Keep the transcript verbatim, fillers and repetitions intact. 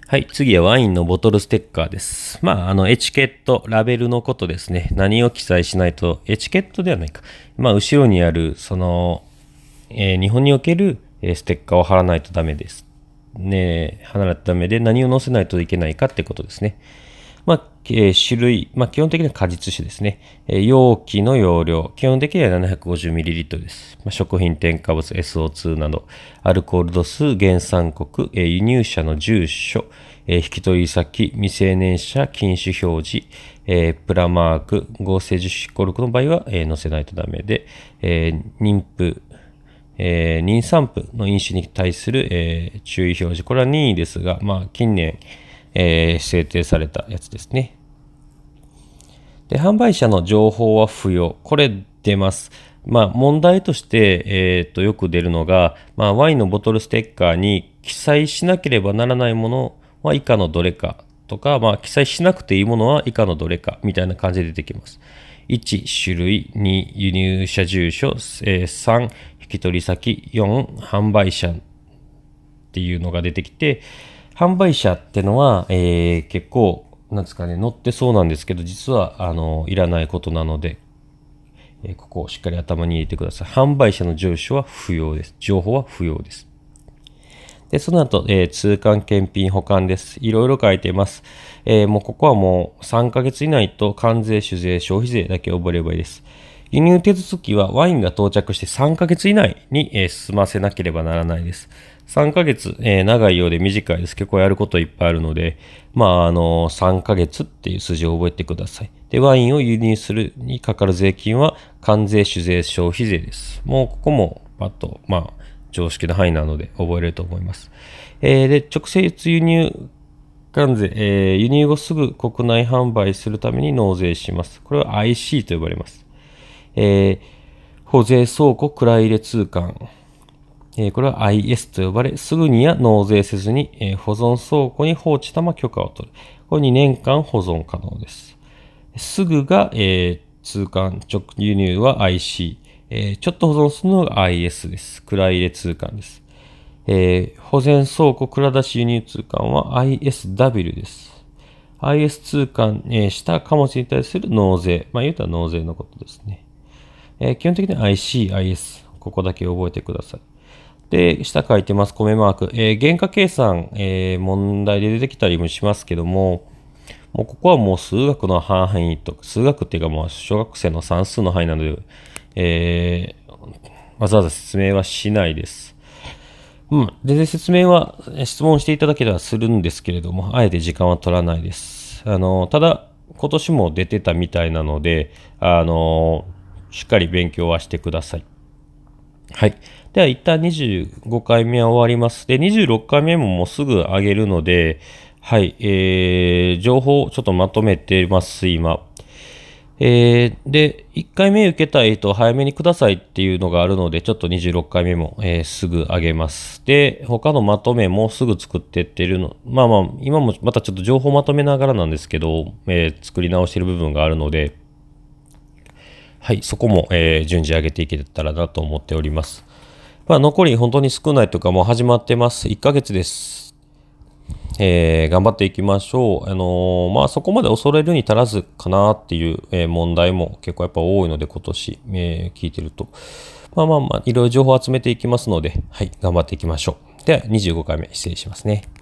はい、次はワインのボトルステッカーです。まあ、あの、エチケット、ラベルのことですね。何を記載しないと、エチケットではないか。まあ、後ろにある、その、えー日本における、えーステッカーを貼らないとダメです。ね、貼らないとダメで、何を載せないといけないかってことですね。まあ、えー種類、まあ、基本的には果実酒ですね。えー容器の容量、基本的には ななひゃくごじゅうミリリットル です。まあ、食品添加物 エスオーツー など、アルコール度数、原産国、えー輸入者の住所、えー引き取り先、未成年者、禁酒表示、えープラマーク、合成樹脂コルクの場合は、えー載せないとダメで、えー妊婦、えー妊産婦の飲酒に対する、えー注意表示。これは任意ですが、まあ、近年、えー制定されたやつですね。で、販売者の情報は不要。これ出ます。まあ、問題として、えー、とよく出るのが、まあ、ワインのボトルステッカーに記載しなければならないものは以下のどれかとか、まあ、記載しなくていいものは以下のどれかみたいな感じで出てきます。いち、種類。に、輸入者住所。えーさん、引き取り先。よん、販売者っていうのが出てきて、販売者ってのは、えー結構、なんですかね、載ってそうなんですけど、実は、あの、いらないことなので、えーここをしっかり頭に入れてください。販売者の住所は不要です。情報は不要です。で、その後、えー通関検品保管です。いろいろ書いています。えーもうここはもうさんかげつ以内と関税、酒税、消費税だけ覚えればいいです。輸入手続きはワインが到着してさんかげつ以内に、えー済ませなければならないです。さんかげつ、えー長いようで短いです。結構やることいっぱいあるので、まあ、あの、さんかげつっていう数字を覚えてください。で、ワインを輸入するにかかる税金は関税、酒税、消費税です。もうここもパッと、まあ、常識の範囲なので覚えれると思います。えーで、直接輸入関税、えー輸入後すぐ国内販売するために納税します。これは アイシー と呼ばれます。えー保税倉庫蔵入れ通関。えーこれは アイエス と呼ばれ、すぐには納税せずに、えー保存倉庫に放置たま許可を取る。これにねんかん保存可能です。すぐが、えー通関、直輸入は アイシー。えーちょっと保存するのが アイエス です。蔵入れ通関です。えー保全倉庫蔵出し輸入通関は アイエスダブリュー です。アイエス 通関、えーした貨物に対する納税。まあ言うたら納税のことですね。えー基本的には アイシー、アイエス。ここだけ覚えてください。で、下書いてます、米マーク。えー原価計算、えー問題で出てきたりもしますけども、もうここはもう数学の範囲と、数学っていうかもう小学生の算数の範囲なので、えーわざわざ説明はしないです。うん。で、説明は、質問していただければするんですけれども、あえて時間は取らないです。あの、ただ、今年も出てたみたいなので、あの、しっかり勉強はしてください。はい。では、一旦にじゅうごかいめは終わります。で、にじゅうろっかいめももうすぐ上げるので、はい、えー、情報をちょっとまとめてます、今。えー、で、いっかいめ受けたいと早めにくださいっていうのがあるので、ちょっとにじゅうろっかいめも、えーすぐ上げます。で、他のまとめもすぐ作ってってるの。まあまあ、今もまたちょっと情報まとめながらなんですけど、えー作り直してる部分があるので、はい、そこも、えー順次上げていけたらなと思っております。まあ、残り本当に少ないというか、もう始まってます。いっかげつです。えー頑張っていきましょう。あのーまあ、そこまで恐れるに足らずかなっていう、えー問題も結構やっぱ多いので、今年、えー聞いてると。まあまあまあ、いろいろ情報を集めていきますので、はい、頑張っていきましょう。では、にじゅうごかいめ失礼しますね。